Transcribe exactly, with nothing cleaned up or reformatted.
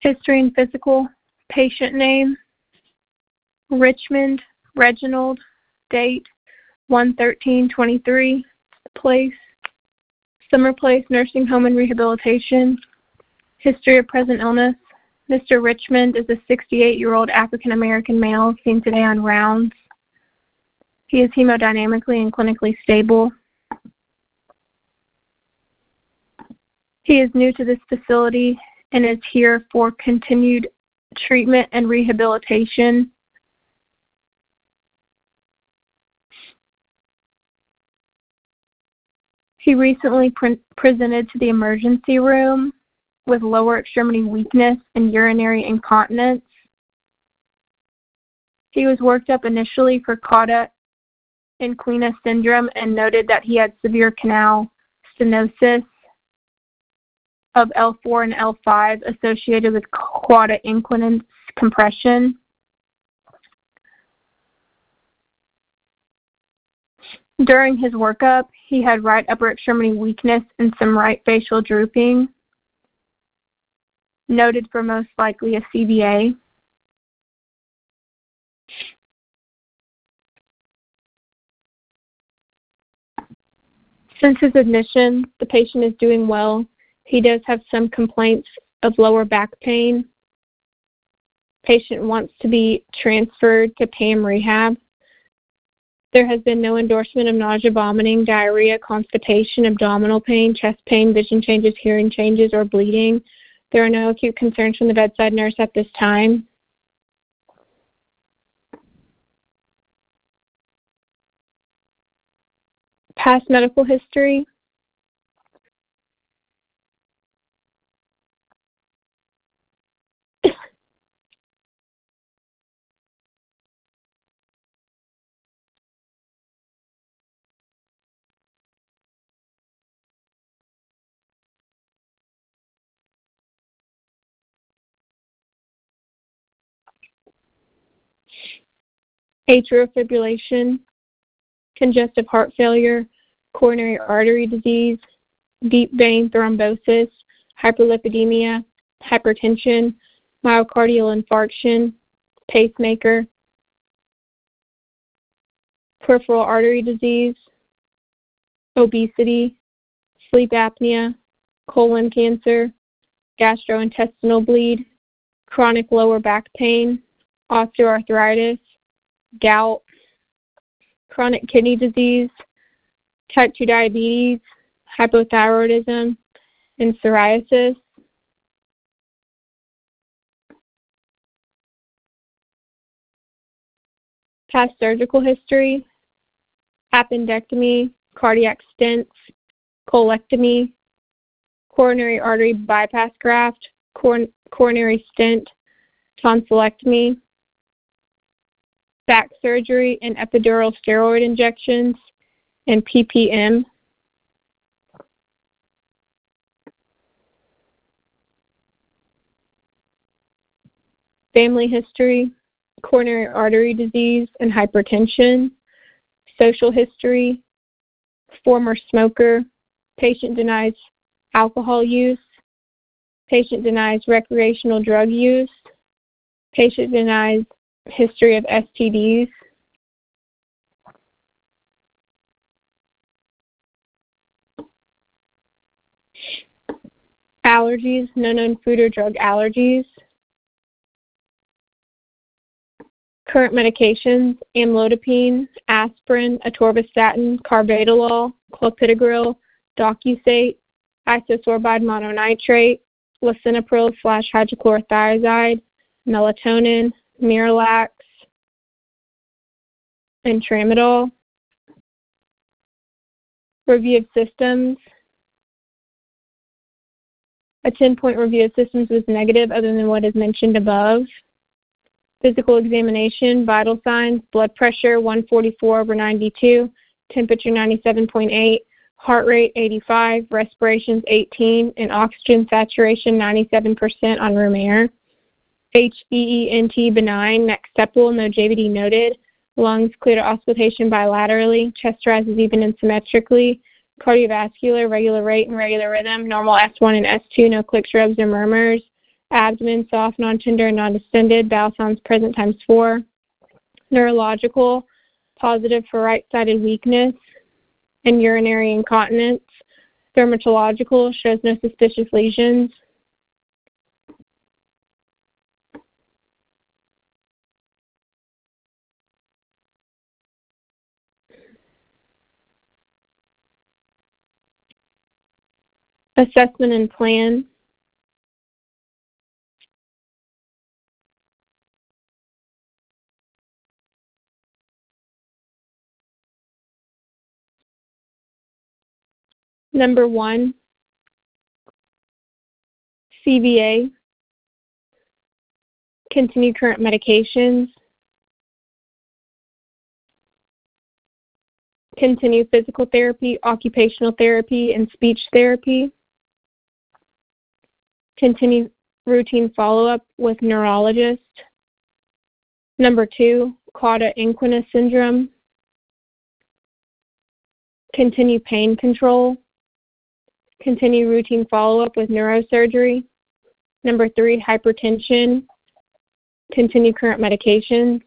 History and physical. Patient name, Richmond, Reginald. Date, one thirteen twenty-three. Place, Summer Place Nursing Home and Rehabilitation. History of present illness. Mister Richmond is a sixty-eight-year-old African-American male seen today on rounds. He is hemodynamically and clinically stable. He is new to this facility and is here for continued treatment and rehabilitation. He recently pre- presented to the emergency room with lower extremity weakness and urinary incontinence. He was worked up initially for cauda equina syndrome and noted that he had severe canal stenosis of L four and L five associated with cauda equina compression. During his workup, he had right upper extremity weakness and some right facial drooping, noted for most likely a C V A. Since his admission, the patient is doing well. He does have some complaints of lower back pain. Patient wants to be transferred to P A M rehab. There has been no endorsement of nausea, vomiting, diarrhea, constipation, abdominal pain, chest pain, vision changes, hearing changes, or bleeding. There are no acute concerns from the bedside nurse at this time. Past medical history. Atrial fibrillation, congestive heart failure, coronary artery disease, deep vein thrombosis, hyperlipidemia, hypertension, myocardial infarction, pacemaker, peripheral artery disease, obesity, sleep apnea, colon cancer, gastrointestinal bleed, chronic lower back pain, osteoarthritis, gout, chronic kidney disease, type two diabetes, hypothyroidism, and psoriasis. Past surgical history, appendectomy, cardiac stents, colectomy, coronary artery bypass graft, coron- coronary stent, tonsillectomy, back surgery and epidural steroid injections, and P P M. Family history, coronary artery disease and hypertension. Social history, former smoker. Patient denies alcohol use. Patient denies recreational drug use. Patient denies history of S T Ds. Allergies, no known food or drug allergies. Current medications, amlodipine, aspirin, atorvastatin, carvedilol, clopidogrel, docusate, isosorbide mononitrate, lisinopril slash hydrochlorothiazide, melatonin, Miralax, and tramadol. Review of systems. A ten-point review of systems was negative other than what is mentioned above. Physical examination, vital signs, blood pressure one forty-four over ninety-two, temperature ninety-seven point eight, heart rate eighty-five, respirations eighteen, and oxygen saturation ninety-seven percent on room air. H E E N T benign, neck sepal, no J V D noted. Lungs clear to auscultation bilaterally. Chest rises even and symmetrically. Cardiovascular, regular rate and regular rhythm. Normal S one and S two, no clicks, rubs, or murmurs. Abdomen, soft, non-tender, and non-distended. Bowel sounds present times four. Neurological, positive for right-sided weakness and urinary incontinence. Dermatological, shows no suspicious lesions. Assessment and plan. Number one, C V A, continue current medications, continue physical therapy, occupational therapy, and speech therapy, continue routine follow-up with neurologist. Number two, cauda equina syndrome, continue pain control, continue routine follow-up with neurosurgery. Number three, hypertension, continue current medications.